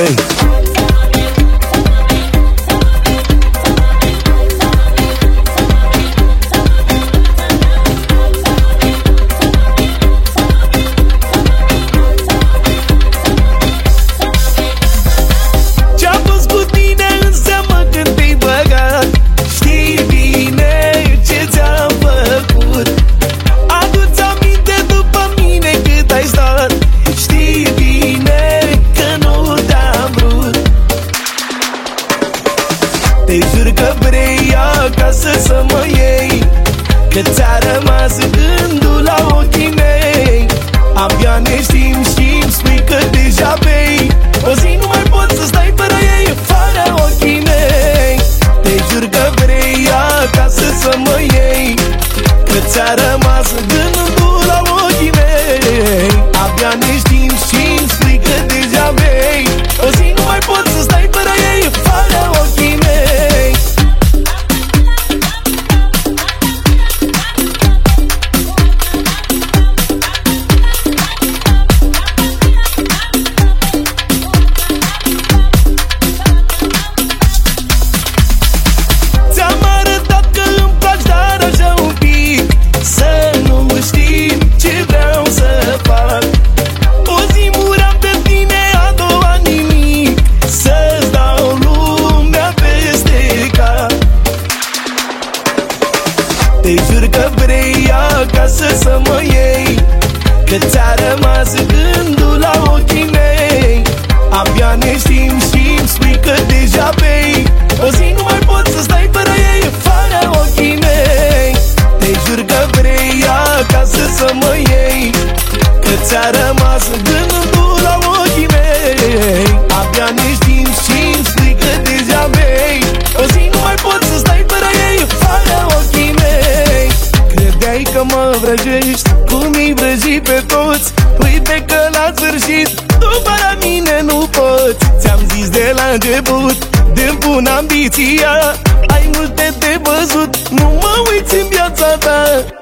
mei. Te jur că vrei acasă să mă iei, că ți-a rămas gândul la ochii mei. Abia ne știm și-mi spui că deja bei. O zi nu mai pot să stai fără ei, fără ochii mei. Te jur că vrei acasă să mă iei, că ți-a rămas gândul la ochii mei. Abia ne știm și-mi spui că deja bei. O zi nu mai pot să stai fără ei, fără ochii mei. Te jur că vrei acasă să mă iei, că ți-a rămas gândul la ochii mei. Abia ne știm și-mi spui că deja bei. O zi nu mai pot să stai fără ei, fără ochii mei. Te jur că vrei acasă să mă iei, că ți-a rămas gândul la ochii mei. Abia ne știm și-mi spui că deja bei. O zi nu mai pot să stai fără ei, fără ochii mei. Credeai că mă vrăjești, cum îi vrăji pe toți. Uite că la sfârșit, după la mine nu poți. Ți-am zis de la început, de-mi pun ambiția. Ai multe de văzut, nu mă uiți în viața ta.